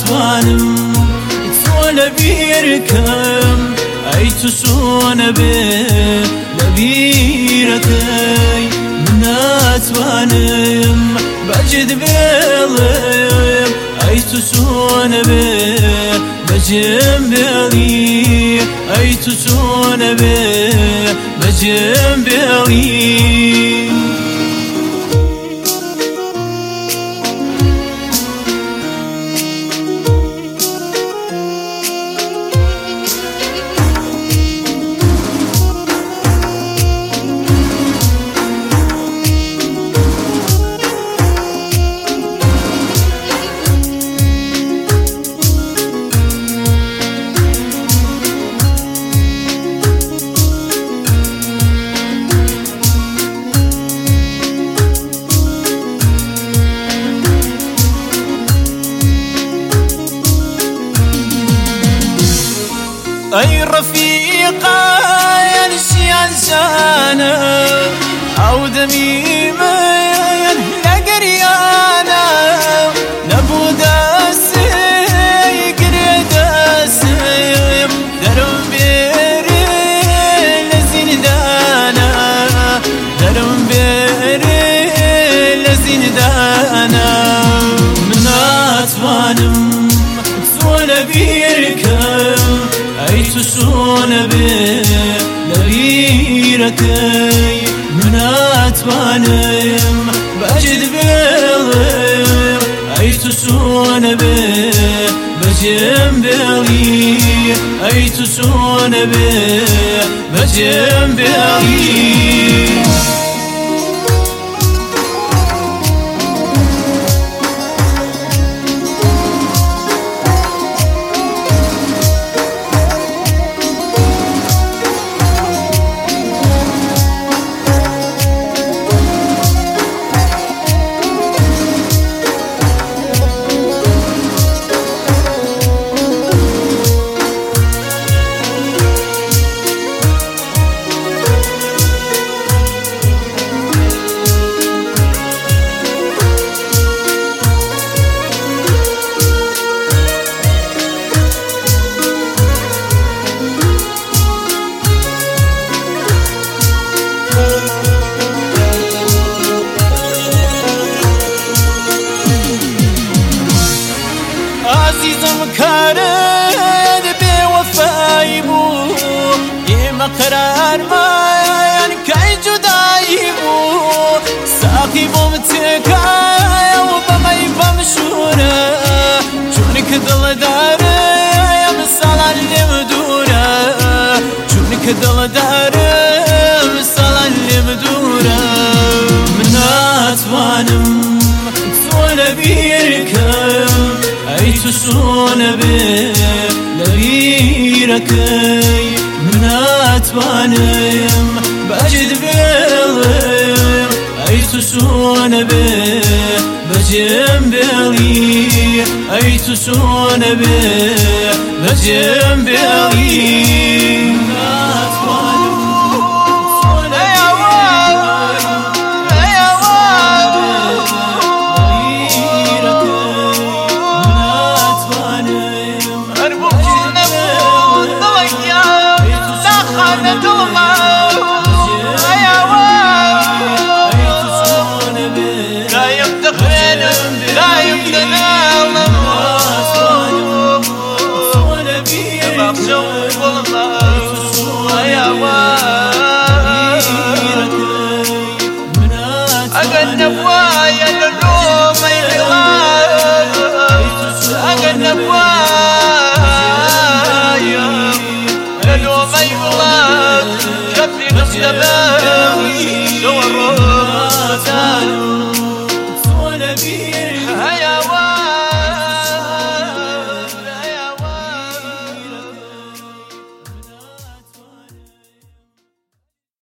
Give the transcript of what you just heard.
ناتوانم تۆ لەبیرکەم ئەی تو چۆنە بێ لەبیرەکەی من ناتوانم بەجد بێڵێم ئەی تو چۆنە بێ بەجێم بێڵی ئەی تو چۆنە بێ بەجێم بێڵی أي رفيقة يا نسيان سانا أو دميمة يا لقريانا نبودا سي قريدا سي درم بيري لزين دانا درم بيري لزين دانا من ناتوانم سونا بيركم أي تو چۆنە بێ لەبیرەکەی من ناتوانم بەجد بێڵێم ئەی تو چۆنە بێ بەجێم بێڵی ئەی تو چۆنە بێ بەجێم بێڵی عزيزم كارد بوفاي بو يما قرار ما كاي جداي بو ساقي بمتكاي وبمي بمشورة جونك دل دار يا مثال اللي مدورة جونك دل دار مثال اللي مدورة من ناتوانم سوى بيركم أي تو چۆنە بێ لەبیرەکەی من ناتوانم بەجد بێڵێم ئەی تو چۆنە بێ بەجێم بێڵی ئەی تو چۆنە بێ بەجێم بێڵی I got the